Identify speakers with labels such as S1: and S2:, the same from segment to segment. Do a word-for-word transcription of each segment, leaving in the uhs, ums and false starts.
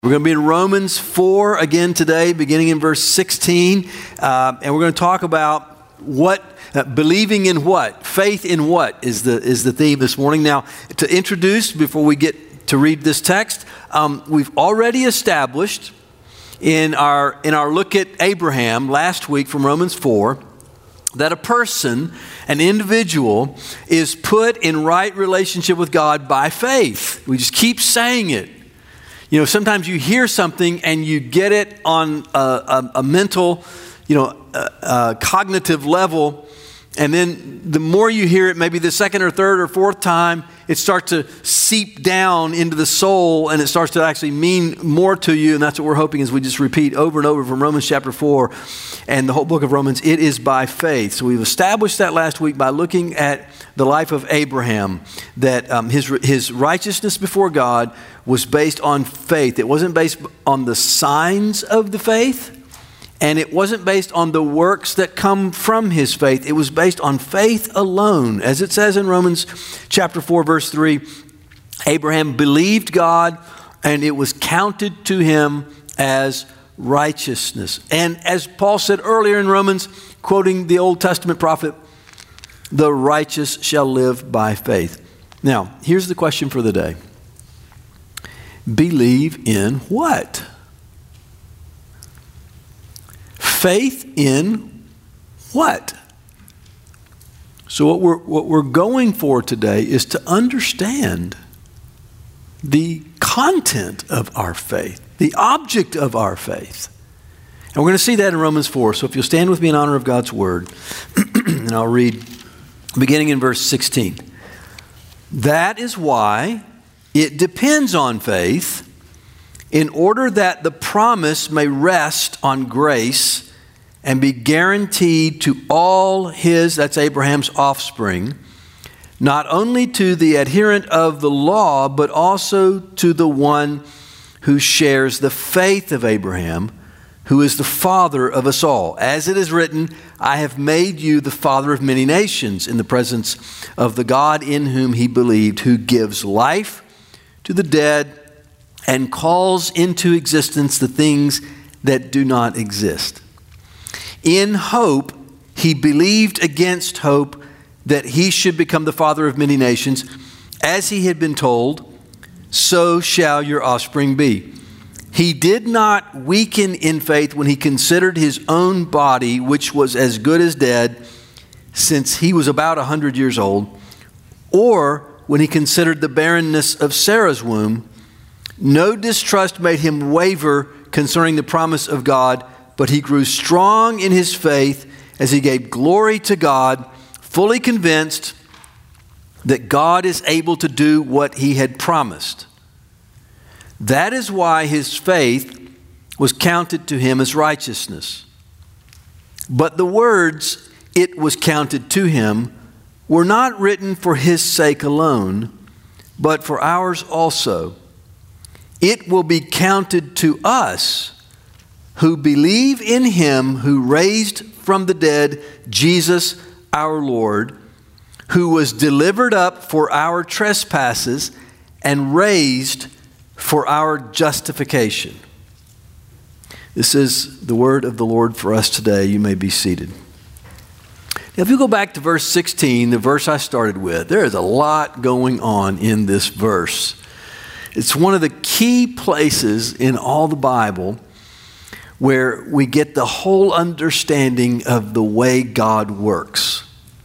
S1: We're going to be in Romans four again today, beginning in verse sixteen, uh, and we're going to talk about what, uh, believing in what, faith in what is the is the theme this morning. Now, to introduce, before we get to read this text, um, we've already established in our in our look at Abraham last week from Romans four, that a person, an individual, is put in right relationship with God by faith. We just keep saying it. You know, sometimes you hear something and you get it on a, a, a mental, you know, a, a cognitive level. And then the more you hear it, maybe the second or third or fourth time, it starts to seep down into the soul and it starts to actually mean more to you. And that's what we're hoping as we just repeat over and over from Romans chapter four and the whole book of Romans. It is by faith. So we've established that last week by looking at the life of Abraham, that um, his his righteousness before God was based on faith. It wasn't based on the signs of the faith, and it wasn't based on the works that come from his faith. It was based on faith alone. As it says in Romans chapter four, verse three, Abraham believed God, and it was counted to him as righteousness. And as Paul said earlier in Romans, quoting the Old Testament prophet, the righteous shall live by faith. Now, here's the question for the day. Believe in what? Faith in what? So what we're, what we're going for today is to understand the content of our faith, the object of our faith. And we're going to see that in Romans four. So if you'll stand with me in honor of God's word, and I'll read beginning in verse sixteen. That is why it depends on faith, in order that the promise may rest on grace and be guaranteed to all his, that's Abraham's offspring, not only to the adherent of the law, but also to the one who shares the faith of Abraham, who is the father of us all. As it is written, I have made you the father of many nations in the presence of the God in whom he believed, who gives life to the dead and calls into existence the things that do not exist. In hope, he believed against hope that he should become the father of many nations. As he had been told, so shall your offspring be. He did not weaken in faith when he considered his own body, which was as good as dead, since he was about a hundred years old, or when he considered the barrenness of Sarah's womb. No distrust made him waver concerning the promise of God, but he grew strong in his faith as he gave glory to God, fully convinced that God is able to do what he had promised. That is why his faith was counted to him as righteousness. But the words, it was counted to him, were not written for his sake alone, but for ours also. It will be counted to us who believe in him who raised from the dead Jesus our Lord, who was delivered up for our trespasses and raised for our justification. This is the word of the Lord for us today. You may be seated. Now, if you go back to verse sixteen, the verse I started with, there is a lot going on in this verse. It's one of the key places in all the Bible where we get the whole understanding of the way God works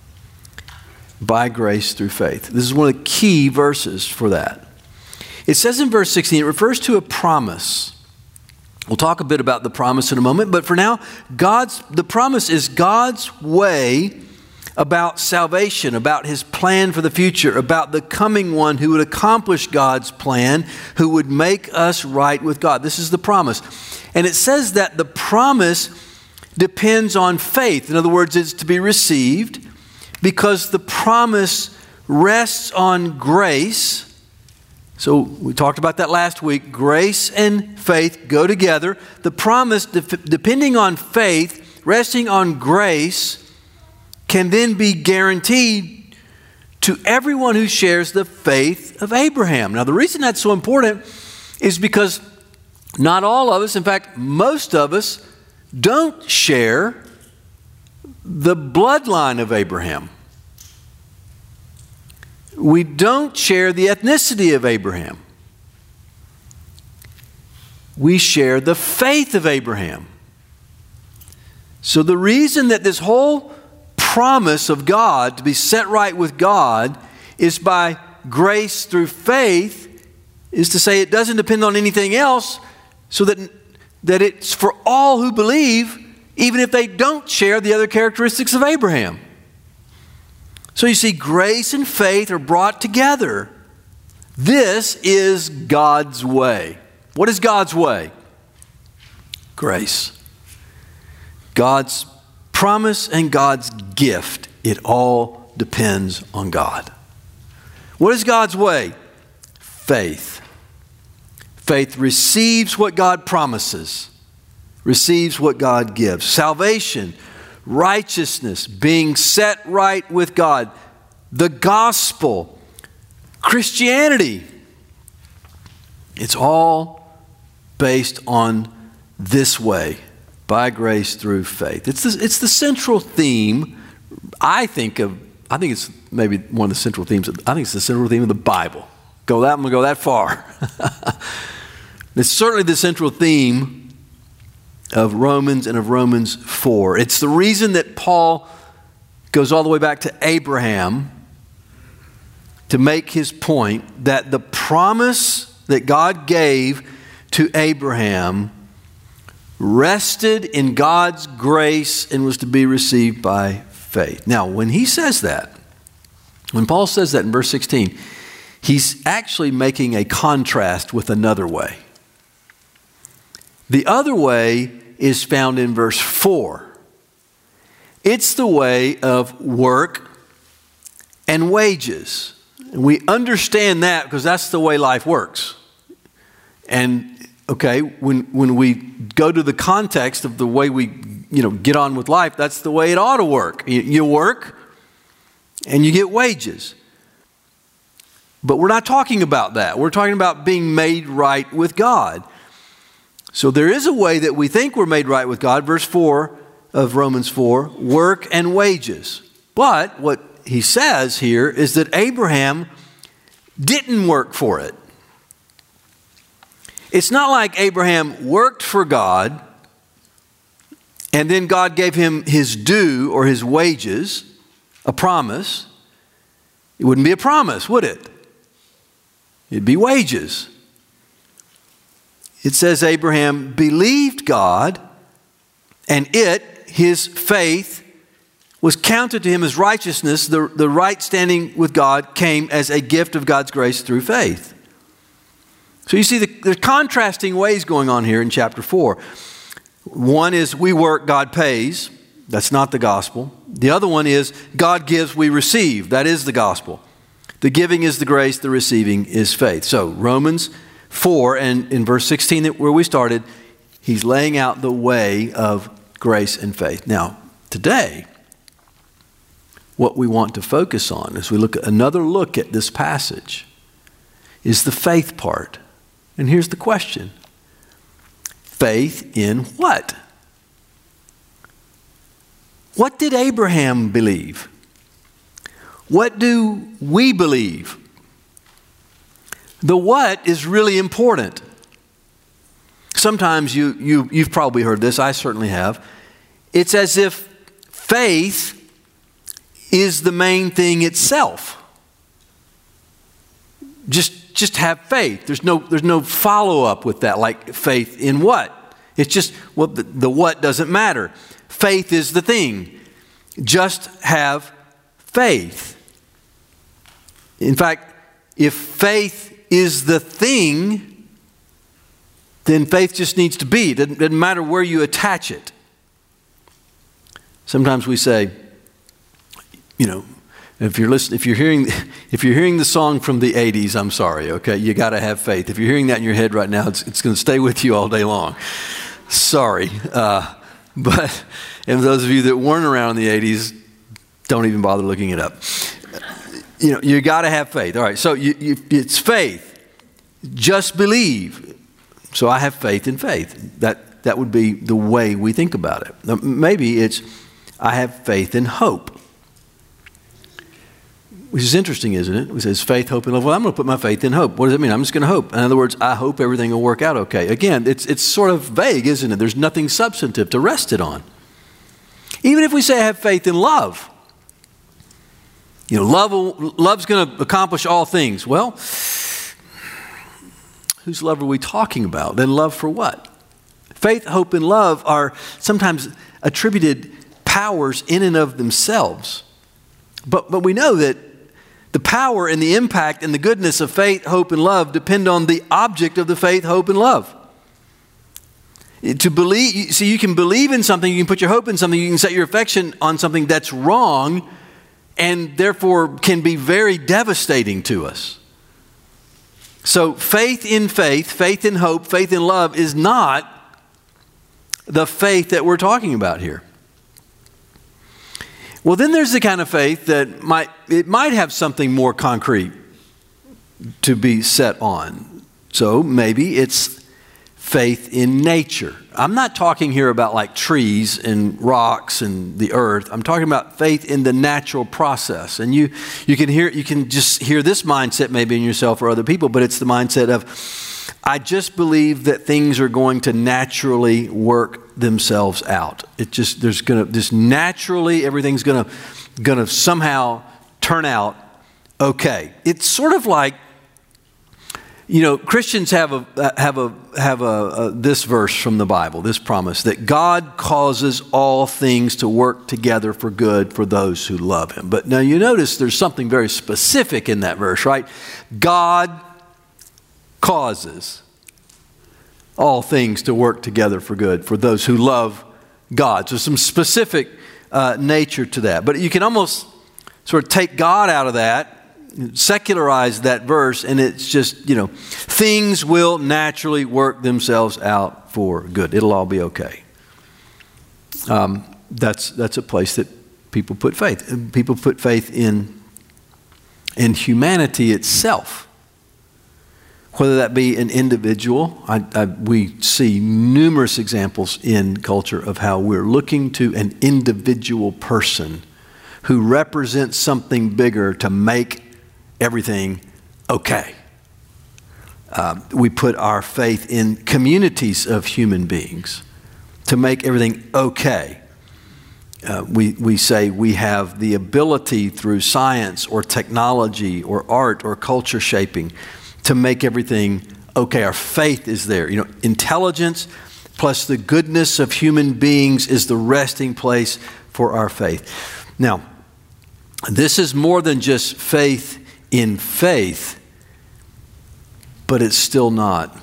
S1: by grace through faith. This is one of the key verses for that. It says in verse sixteen, it refers to a promise. We'll talk a bit about the promise in a moment, but for now, God's the promise is God's way about salvation, about his plan for the future, about the coming one who would accomplish God's plan, who would make us right with God. This is the promise. And it says that the promise depends on faith. In other words, it's to be received because the promise rests on grace. So we talked about that last week. Grace and faith go together. The promise, depending on faith, resting on grace, can then be guaranteed to everyone who shares the faith of Abraham. Now, the reason that's so important is because not all of us, in fact, most of us don't share the bloodline of Abraham. We don't share the ethnicity of Abraham. We share the faith of Abraham. So the reason that this whole promise of God to be set right with God is by grace through faith is to say it doesn't depend on anything else, so that, that it's for all who believe, even if they don't share the other characteristics of Abraham. So you see, grace and faith are brought together. This is God's way. What is God's way? Grace. God's promise and God's gift. It all depends on God. What is God's way? Faith. Faith receives what God promises, receives what God gives. Salvation, righteousness, being set right with God. The gospel, Christianity. It's all based on this way, by grace through faith. It's the, it's the central theme, I think of, I think it's maybe one of the central themes, of, I think it's the central theme of the Bible. Go that, I'm going to go that far. It's certainly the central theme of Romans and of Romans four. It's the reason that Paul goes all the way back to Abraham to make his point that the promise that God gave to Abraham rested in God's grace and was to be received by faith. Now, when he says that, when Paul says that in verse sixteen, he's actually making a contrast with another way. The other way is found in verse four. It's the way of work and wages. And we understand that because that's the way life works. And okay, when when we go to the context of the way we, you know, get on with life, that's the way it ought to work. You, you work and you get wages. But we're not talking about that. We're talking about being made right with God. So there is a way that we think we're made right with God. Verse four of Romans four, work and wages. But what he says here is that Abraham didn't work for it. It's not like Abraham worked for God and then God gave him his due or his wages, a promise. It wouldn't be a promise, would it? It'd be wages. It says Abraham believed God, and it, his faith, was counted to him as righteousness. The, the right standing with God came as a gift of God's grace through faith. So you see, the, there's contrasting ways going on here in chapter four. One is we work, God pays. That's not the gospel. The other one is God gives, we receive. That is the gospel. The giving is the grace, the receiving is faith. So Romans four, and in verse sixteen where we started, he's laying out the way of grace and faith. Now, today, what we want to focus on as we look at another look at this passage is the faith part. And here's the question. Faith in what? What did Abraham believe? What do we believe? The what is really important. Sometimes you, you, you've probably heard this, I certainly have. It's as if faith is the main thing itself. Just, just have faith. There's no, there's no follow-up with that, like faith in what? It's just, well, the, the what doesn't matter. Faith is the thing. Just have faith. In fact, if faith is the thing, then faith just needs to be. It doesn't, doesn't matter where you attach it. Sometimes we say, you know, if you're listening, if you're hearing, if you're hearing the song from the eighties, I'm sorry. Okay, you got to have faith. If you're hearing that in your head right now, it's, it's going to stay with you all day long. Sorry, uh, but and those of you that weren't around in the eighties, don't even bother looking it up. You know, you got to have faith. All right, so you, you, it's faith. Just believe. So I have faith in faith. That, that would be the way we think about it. Now, maybe it's, I have faith in hope. Which is interesting, isn't it? It says faith, hope, and love. Well, I'm going to put my faith in hope. What does it mean? I'm just going to hope. In other words, I hope everything will work out okay. Again, it's, it's sort of vague, isn't it? There's nothing substantive to rest it on. Even if we say I have faith in love, you know, love will, love's going to accomplish all things. Well, whose love are we talking about? Then love for what? Faith, hope, and love are sometimes attributed powers in and of themselves. But, but we know that the power and the impact and the goodness of faith, hope, and love depend on the object of the faith, hope, and love. To believe, see, you can believe in something, you can put your hope in something, you can set your affection on something that's wrong, and therefore can be very devastating to us. So faith in faith, faith in hope, faith in love is not the faith that we're talking about here. Well, then there's the kind of faith that might, it might have something more concrete to be set on. So maybe it's faith in nature. I'm not talking here about like trees and rocks and the earth. I'm talking about faith in the natural process. And you, you can hear, you can just hear this mindset maybe in yourself or other people, but it's the mindset of, I just believe that things are going to naturally work themselves out. It just, there's going to, just naturally, everything's going to, going to somehow turn out okay. It's sort of like, you know, Christians have a, have a, have a, a, this verse from the Bible, this promise that God causes all things to work together for good for those who love Him. But now you notice there's something very specific in that verse, right? God causes all things to work together for good for those who love God. So some specific uh, nature to that. But you can almost sort of take God out of that, secularize that verse, and it's just, you know, things will naturally work themselves out for good. It'll all be okay. Um, that's that's a place that people put faith. People put faith in, in humanity itself. Whether that be an individual, I, I, we see numerous examples in culture of how we're looking to an individual person who represents something bigger to make everything okay. Uh, we put our faith in communities of human beings to make everything okay. Uh, we, we say we have the ability through science or technology or art or culture shaping to make everything okay. Our faith is there. You know, intelligence plus the goodness of human beings is the resting place for our faith. Now, this is more than just faith in faith, but it's still not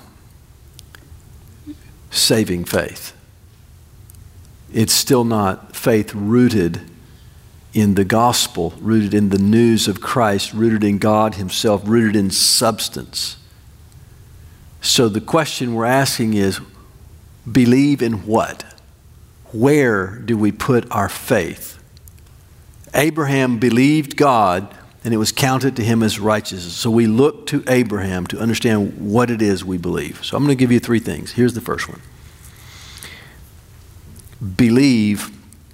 S1: saving faith. It's still not faith rooted in the gospel, rooted in the news of Christ, rooted in God Himself, rooted in substance. So the question we're asking is, believe in what? Where do we put our faith? Abraham believed God, and it was counted to him as righteousness. So we look to Abraham to understand what it is we believe. So I'm going to give you three things. Here's the first one. Believe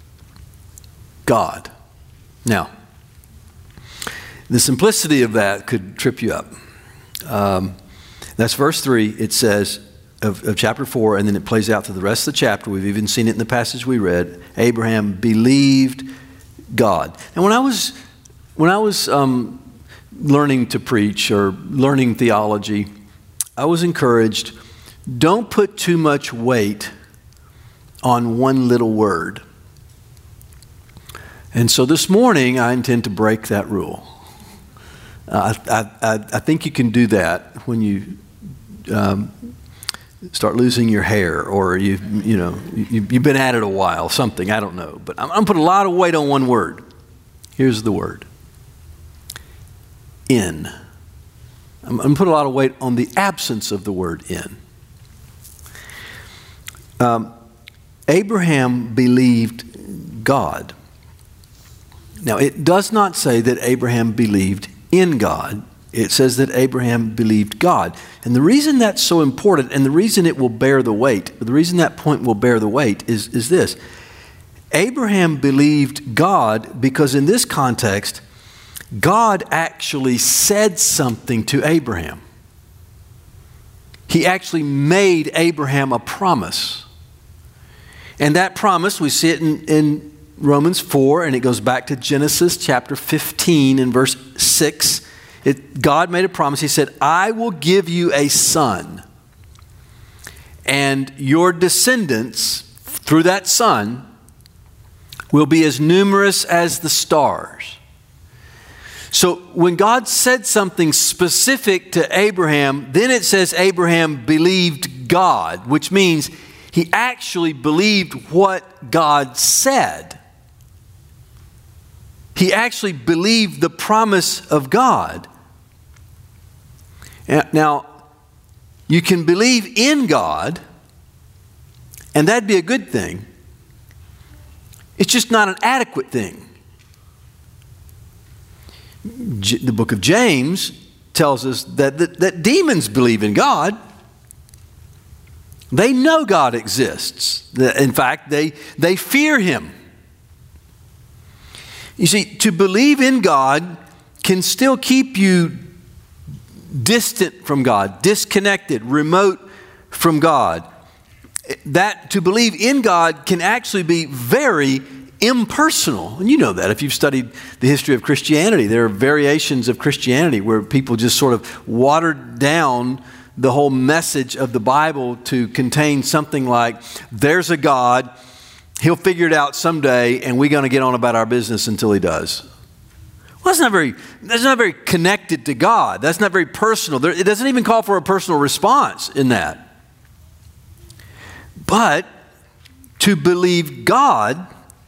S1: God. Now, the simplicity of that could trip you up. Um, that's verse three. It says of, of chapter four, and then it plays out through the rest of the chapter. We've even seen it in the passage we read. Abraham believed God. And when I was when I was um, learning to preach or learning theology, I was encouraged, don't put too much weight on one little word. And so this morning, I intend to break that rule. Uh, I, I, I think you can do that when you um, start losing your hair, or you you know you, you've been at it a while, something, I don't know. But I'm, I'm putting a lot of weight on one word. Here's the word: in. I'm, I'm putting a lot of weight on the absence of the word in. Um, Abraham believed God. Now, it does not say that Abraham believed in God. It says that Abraham believed God. And the reason that's so important, and the reason it will bear the weight, the reason that point will bear the weight is, is this. Abraham believed God because in this context, God actually said something to Abraham. He actually made Abraham a promise. And that promise, we see it in, in Romans four, and it goes back to Genesis chapter fifteen and verse six. It, God made a promise. He said, I will give you a son, and your descendants through that son will be as numerous as the stars. So when God said something specific to Abraham, then it says Abraham believed God, which means he actually believed what God said. He actually believed the promise of God. Now, you can believe in God, and that'd be a good thing. It's just not an adequate thing. J- the book of James tells us that, that, that demons believe in God. They know God exists. In fact, they, they fear Him. You see, to believe in God can still keep you distant from God, disconnected, remote from God. That to believe in God can actually be very impersonal. And you know that if you've studied the history of Christianity. There are variations of Christianity where people just sort of watered down the whole message of the Bible to contain something like, there's a God, He'll figure it out someday, and we're going to get on about our business until He does. Well, that's not very, that's not very connected to God. That's not very personal. There, it doesn't even call for a personal response in that. But to believe God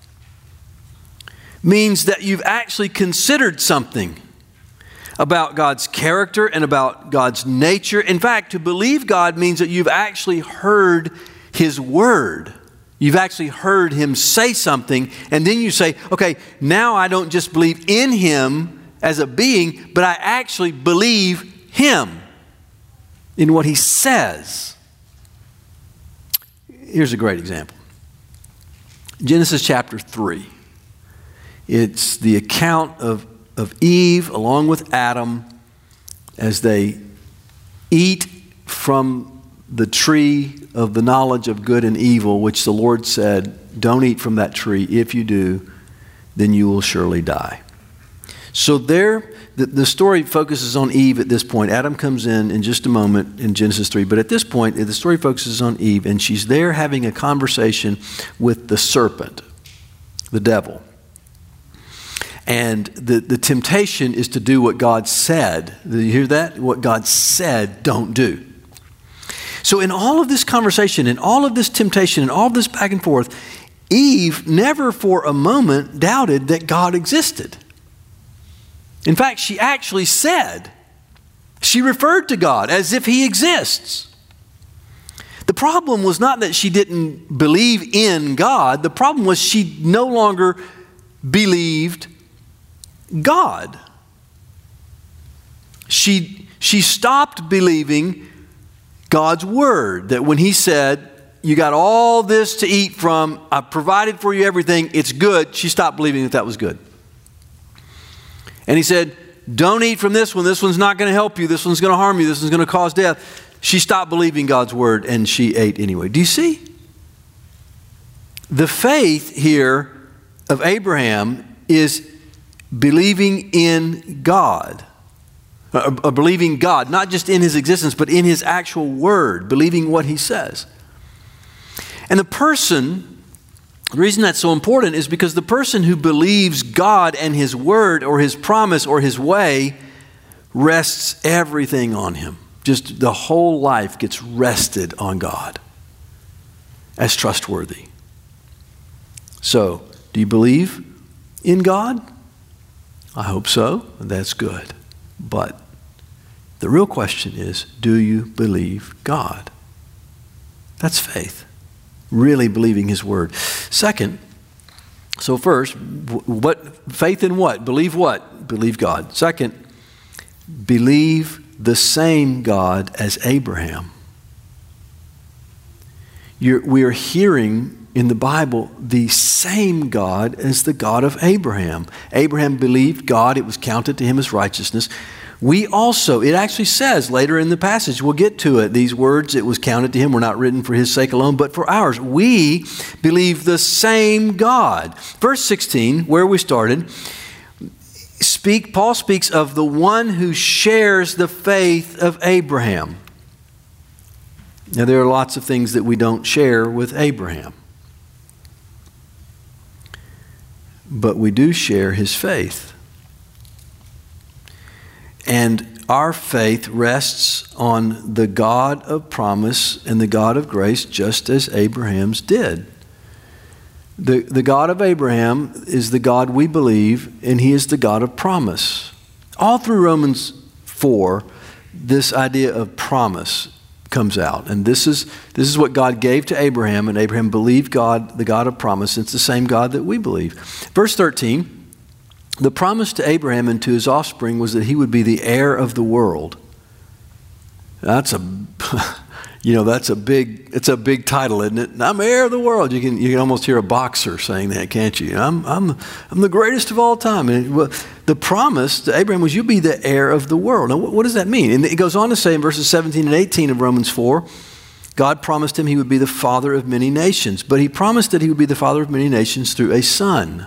S1: means that you've actually considered something about God's character and about God's nature. In fact, to believe God means that you've actually heard His word. You've actually heard Him say something, and then you say, okay, now I don't just believe in Him as a being, but I actually believe Him in what He says. Here's a great example. Genesis chapter three. It's the account of, of Eve along with Adam as they eat from the tree of the knowledge of good and evil, which the Lord said, don't eat from that tree. If you do, then you will surely die. So there, the, the story focuses on Eve at this point. Adam comes in in just a moment in Genesis three. But at this point, the story focuses on Eve, and she's there having a conversation with the serpent, the devil. And the, the temptation is to do what God said. Do you hear that? What God said, don't do. So in all of this conversation, in all of this temptation, in all of this back and forth, Eve never for a moment doubted that God existed. In fact, she actually said, she referred to God as if He exists. The problem was not that she didn't believe in God. The problem was she no longer believed God. She, she stopped believing God's word, that when He said, you got all this to eat from, I've provided for you everything, it's good, she stopped believing that that was good. And He said, don't eat from this one, this one's not going to help you, this one's going to harm you, this one's going to cause death. She stopped believing God's word and she ate anyway. Do you see? The faith here of Abraham is believing in God. Uh, believing God, not just in His existence, but in His actual word, believing what He says. And the person, the reason that's so important is because the person who believes God and His word or His promise or His way rests everything on Him. Just the whole life gets rested on God as trustworthy. So, do you believe in God? I hope so. That's good. But the real question is, do you believe God? That's faith. Really believing His word. Second, so first, what faith in what? Believe what? Believe God. Second, believe the same God as Abraham. You're, we are hearing in the Bible the same God as the God of Abraham. Abraham believed God, it was counted to him as righteousness. We also, it actually says later in the passage, we'll get to it, these words, it was counted to him, were not written for his sake alone, but for ours. We believe the same God. Verse sixteen, where we started, speak. Paul speaks of the one who shares the faith of Abraham. Now, there are lots of things that we don't share with Abraham, but we do share his faith. And our faith rests on the God of promise and the God of grace, just as Abraham's did. The, the God of Abraham is the God we believe, and he is the God of promise. All through Romans four, this idea of promise comes out. And this is, this is what God gave to Abraham, and Abraham believed God, the God of promise. It's the same God that we believe. Verse thirteen, the promise to Abraham and to his offspring was that he would be the heir of the world. That's a, you know, that's a big, it's a big title, isn't it? I'm heir of the world. You can, you can almost hear a boxer saying that, can't you? I'm, I'm, I'm the greatest of all time. And well, the promise to Abraham was, you'll be the heir of the world. Now, what, what does that mean? And it goes on to say in verses seventeen and eighteen of Romans four, God promised him he would be the father of many nations, but he promised that he would be the father of many nations through a son.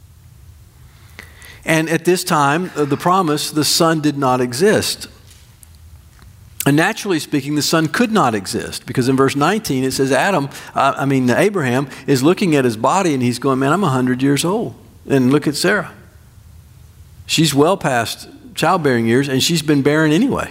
S1: And at this time, the promise, the son did not exist. And naturally speaking, the son could not exist, because in verse nineteen it says Adam, uh, I mean Abraham is looking at his body and he's going, man, I'm one hundred years old. And look at Sarah. She's well past childbearing years and she's been barren anyway.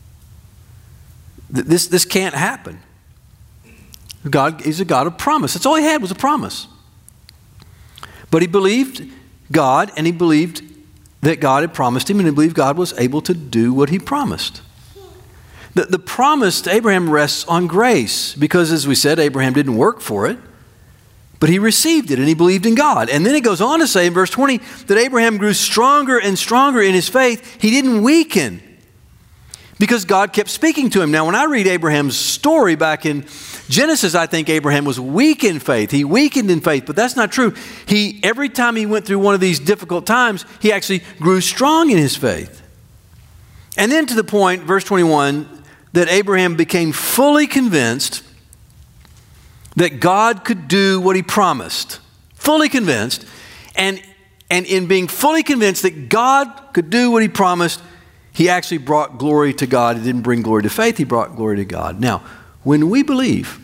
S1: This, this can't happen. God is a God of promise. That's all he had was a promise. But he believed God, and he believed that God had promised him, and he believed God was able to do what he promised. The, the promise to Abraham rests on grace, because as we said, Abraham didn't work for it, but he received it and he believed in God. And then it goes on to say in verse twenty that Abraham grew stronger and stronger in his faith. He didn't weaken because God kept speaking to him. Now, when I read Abraham's story back in Genesis, I think Abraham was weak in faith. He weakened in faith, but that's not true. He, every time he went through one of these difficult times, he actually grew strong in his faith. And then to the point, verse twenty-one, that Abraham became fully convinced that God could do what he promised. Fully convinced. And, and in being fully convinced that God could do what he promised, he actually brought glory to God. He didn't bring glory to faith, he brought glory to God. Now, when we believe,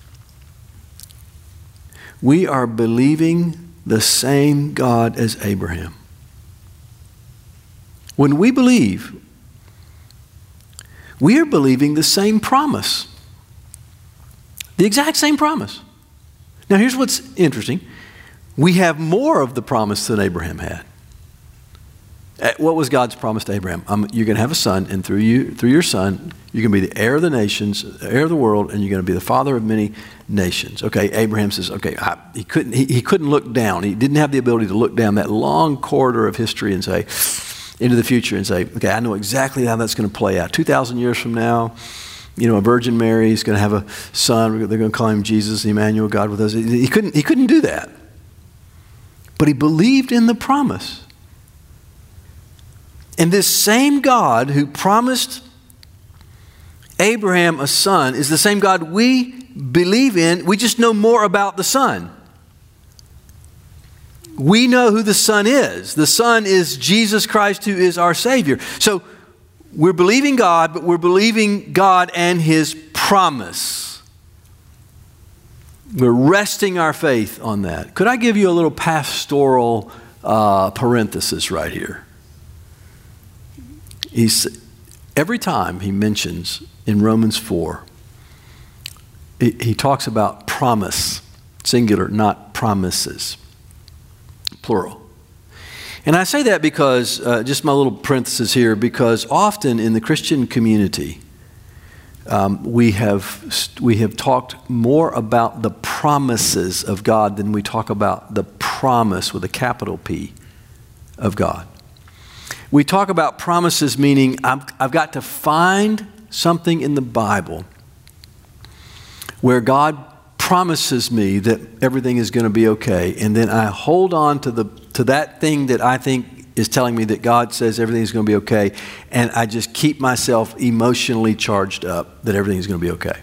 S1: we are believing the same God as Abraham. When we believe, we are believing the same promise. The exact same promise. Now here's what's interesting. We have more of the promise than Abraham had. What was God's promise to Abraham? Um, you're going to have a son, and through you, through your son, you're going to be the heir of the nations, the heir of the world, and you're going to be the father of many nations. Okay, Abraham says, okay, I, he couldn't he, he couldn't look down. He didn't have the ability to look down that long corridor of history and say, into the future and say, okay, I know exactly how that's going to play out. two thousand years from now, you know, a Virgin Mary is going to have a son. They're going to call him Jesus, Emmanuel, God with us. He couldn't, he couldn't do that. But he believed in the promise. And this same God who promised Abraham a son is the same God we believe in. We just know more about the son. We know who the Son is. The Son is Jesus Christ, who is our Savior. So we're believing God, but we're believing God and his promise. We're resting our faith on that. Could I give you a little pastoral uh, parenthesis right here? He's, every time he mentions in Romans four, he, he talks about promise, singular, not promises, plural. And I say that because, uh, just my little parenthesis here, because often in the Christian community, um, we have we have talked more about the promises of God than we talk about the promise with a capital P of God. We talk about promises, meaning I'm, I've got to find something in the Bible where God promises me that everything is going to be okay, and then I hold on to the to that thing that I think is telling me that God says everything is going to be okay, and I just keep myself emotionally charged up that everything is going to be okay.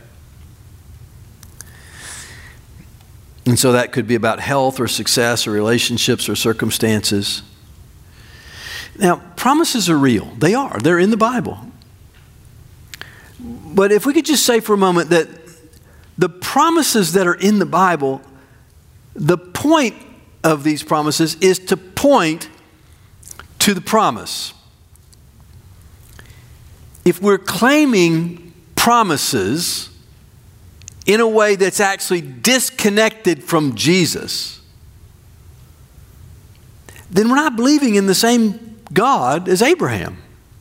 S1: And so that could be about health or success or relationships or circumstances. Now, promises are real. They are. They're in the Bible. But if we could just say for a moment that the promises that are in the Bible, the point of these promises is to point to the promise. If we're claiming promises in a way that's actually disconnected from Jesus, then we're not believing in the same God as Abraham.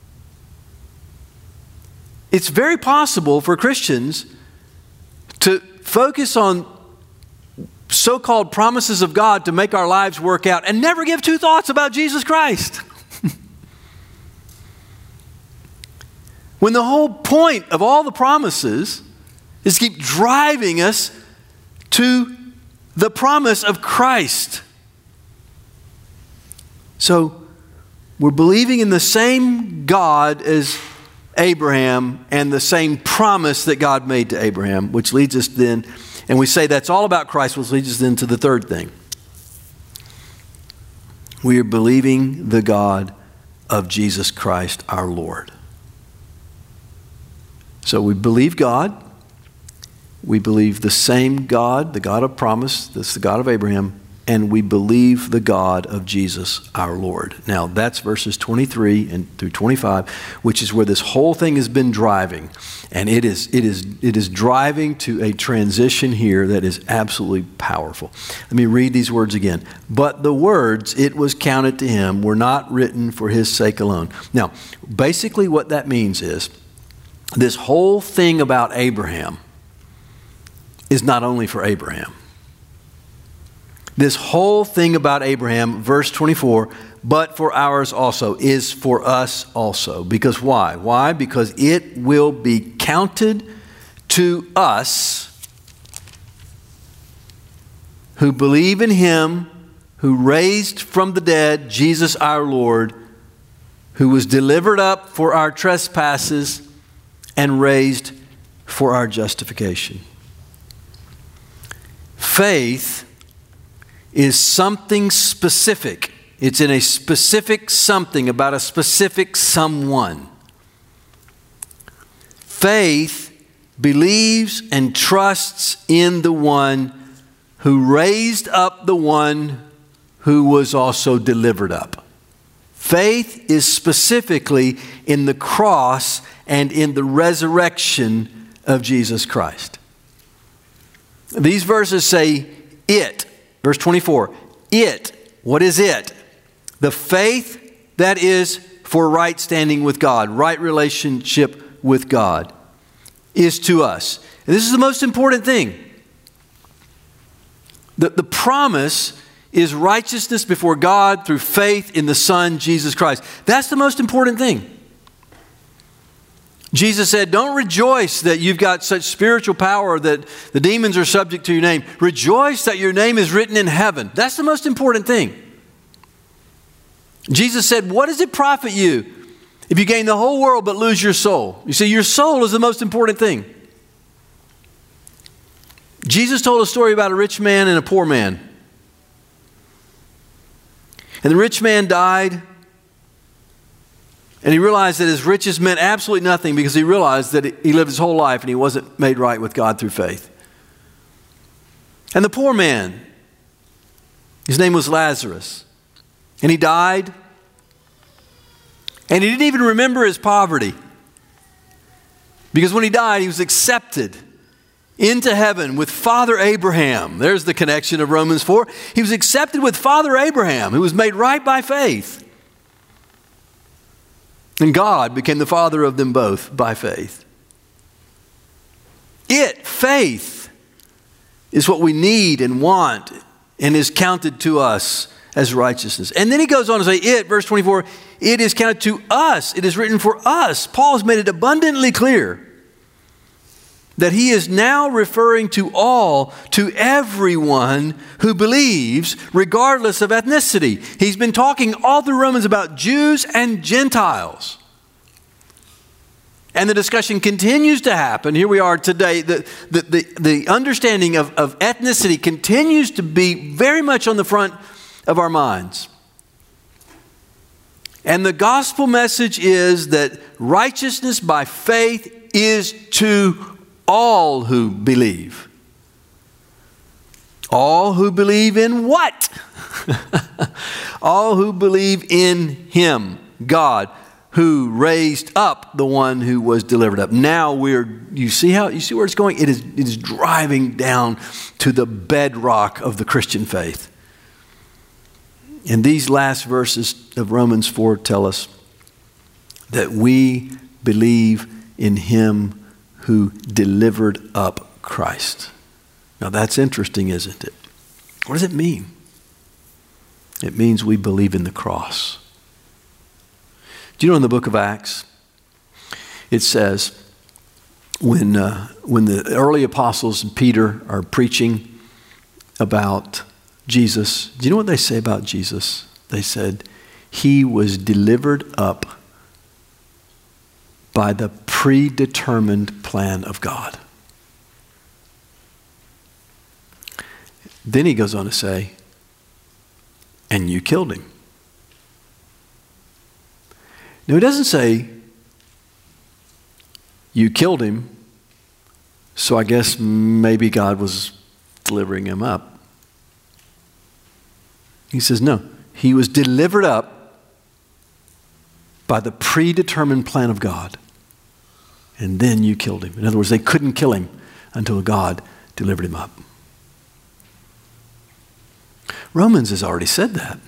S1: It's very possible for Christians to focus on so-called promises of God to make our lives work out and never give two thoughts about Jesus Christ. When the whole point of all the promises is to keep driving us to the promise of Christ. So we're believing in the same God as Abraham and the same promise that God made to Abraham, which leads us then, and we say that's all about Christ, which leads us then to the third thing. We are believing the God of Jesus Christ our Lord. So we believe God. We believe the same God, the God of promise, that's the God of Abraham, and we believe the God of Jesus our Lord. Now that's verses twenty-three and through twenty-five, which is where this whole thing has been driving. And it is it is it is driving to a transition here that is absolutely powerful. Let me read these words again. But the words, it was counted to him, were not written for his sake alone. Now, basically what that means is this whole thing about Abraham is not only for Abraham. This whole thing about Abraham, verse twenty-four, but for ours also, is for us also. Because why? Why? Because it will be counted to us who believe in him who raised from the dead Jesus our Lord, who was delivered up for our trespasses and raised for our justification. Faith is something specific. It's in a specific something about a specific someone. Faith believes and trusts in the one who raised up the one who was also delivered up. Faith is specifically in the cross and in the resurrection of Jesus Christ. These verses say it. Verse twenty-four, it, what is it? The faith that is for right standing with God, right relationship with God, is to us. And this is the most important thing. The, the promise is righteousness before God through faith in the Son, Jesus Christ. That's the most important thing. Jesus said, don't rejoice that you've got such spiritual power that the demons are subject to your name. Rejoice that your name is written in heaven. That's the most important thing. Jesus said, what does it profit you if you gain the whole world but lose your soul? You see, your soul is the most important thing. Jesus told a story about a rich man and a poor man. And the rich man died. And he realized that his riches meant absolutely nothing because he realized that he lived his whole life and he wasn't made right with God through faith. And the poor man, his name was Lazarus, and he died, and he didn't even remember his poverty because when he died, he was accepted into heaven with Father Abraham. There's the connection of Romans four. He was accepted with Father Abraham, who was made right by faith. And God became the father of them both by faith. It, faith, is what we need and want and is counted to us as righteousness. And then he goes on to say, it, verse twenty-four, it is counted to us. It is written for us. Paul has made it abundantly clear that he is now referring to all, to everyone who believes, regardless of ethnicity. He's been talking all through Romans about Jews and Gentiles. And the discussion continues to happen. Here we are today. The, the, the, the understanding of, of ethnicity continues to be very much on the front of our minds. And the gospel message is that righteousness by faith is to all who believe. All who believe in what? All who believe in Him, God, who raised up the one who was delivered up. Now we're, you see how, you see where it's going? It is, it is driving down to the bedrock of the Christian faith. And these last verses of Romans four tell us that we believe in Him who delivered up Christ. Now that's interesting, isn't it? What does it mean? It means we believe in the cross. Do you know in the book of Acts, it says when, uh, when the early apostles and Peter are preaching about Jesus, do you know what they say about Jesus? They said, He was delivered up by the predetermined plan of God. Then he goes on to say, and you killed Him. Now, he doesn't say, you killed Him, so I guess maybe God was delivering Him up. He says, no, He was delivered up by the predetermined plan of God. And then you killed Him. In other words, they couldn't kill Him until God delivered Him up. Romans has already said that.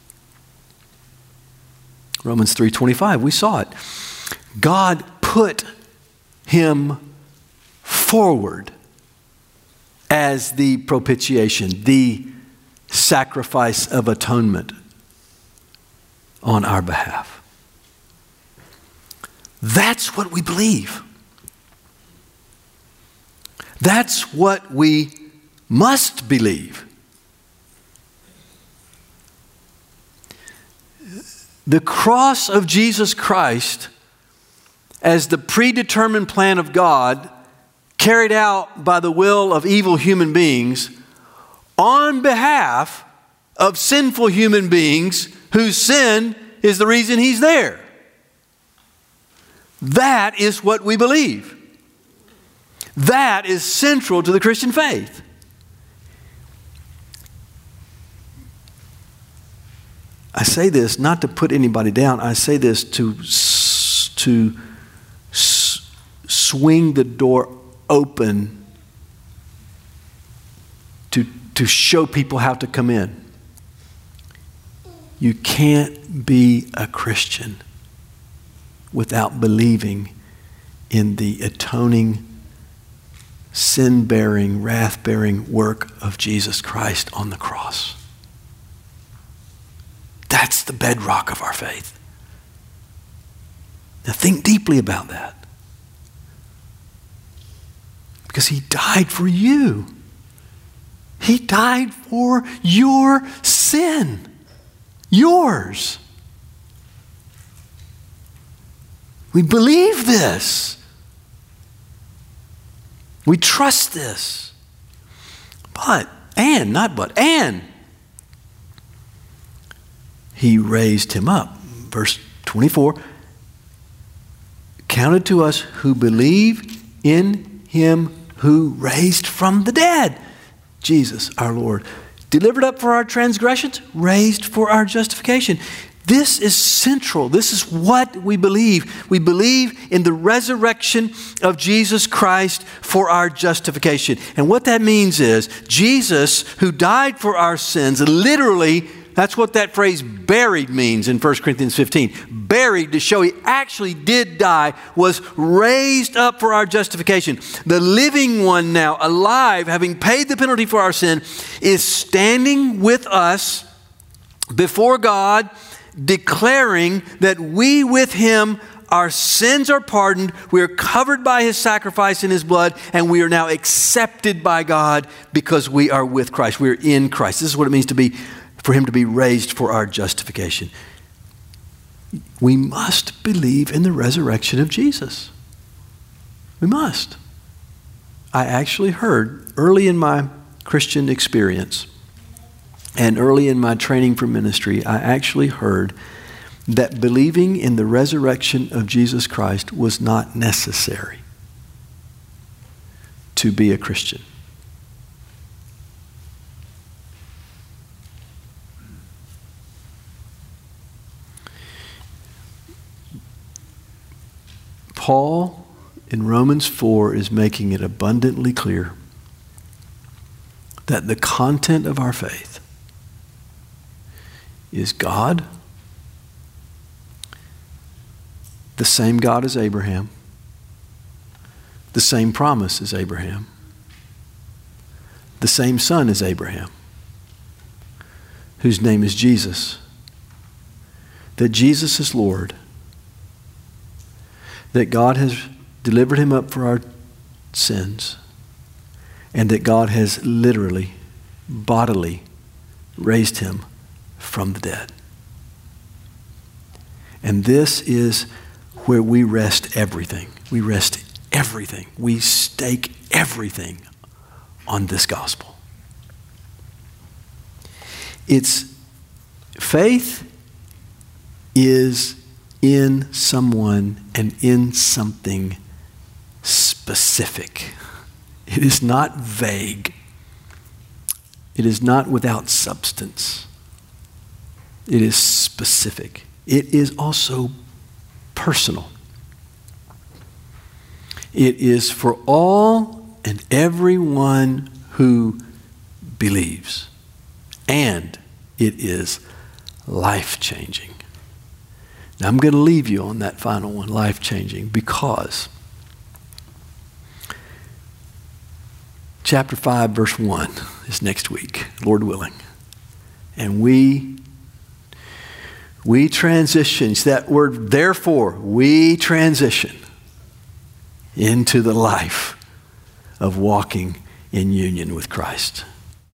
S1: Romans three twenty-five, we saw it. God put Him forward as the propitiation, the sacrifice of atonement on our behalf. That's what we believe. That's what we must believe. The cross of Jesus Christ as the predetermined plan of God carried out by the will of evil human beings on behalf of sinful human beings whose sin is the reason He's there. That is what we believe. That is central to the Christian faith. I say this not to put anybody down. I say this to, to swing the door open to, to show people how to come in. You can't be a Christian without believing in the atoning, sin-bearing, wrath-bearing work of Jesus Christ on the cross. That's the bedrock of our faith. Now think deeply about that. Because He died for you. He died for your sin. Yours. We believe this. We trust this. But, and, not but, and, He raised Him up. Verse twenty-four, counted to us who believe in Him who raised from the dead, Jesus our Lord. Delivered up for our transgressions, raised for our justification. This is central. This is what we believe. We believe in the resurrection of Jesus Christ for our justification. And what that means is Jesus, who died for our sins, literally, that's what that phrase buried means in First Corinthians fifteen. Buried, to show He actually did die, was raised up for our justification. The living one now, alive, having paid the penalty for our sin, is standing with us before God, declaring that we with him, our sins are pardoned, we are covered by his sacrifice in his blood, and we are now accepted by God because we are with Christ. We are in Christ. This is what it means to be, for him to be raised for our justification. We must believe in the resurrection of Jesus. We must. I actually heard early in my Christian experience and early in my training for ministry, I actually heard that believing in the resurrection of Jesus Christ was not necessary to be a Christian. Paul in Romans four is making it abundantly clear that the content of our faith is God, the same God as Abraham, the same promise as Abraham, the same son as Abraham, whose name is Jesus, that Jesus is Lord, that God has delivered him up for our sins, and that God has literally, bodily raised him from the dead. And this is where we rest everything. We rest everything. We stake everything on this gospel. It's faith is in someone and in something specific. It is not vague. It is not without substance. It is specific. It is also personal. It is for all and everyone who believes. And it is life-changing. Now, I'm going to leave you on that final one, life-changing, because chapter five, verse one is next week, Lord willing. And we we transition, it's that word, therefore, we transition into the life of walking in union with Christ.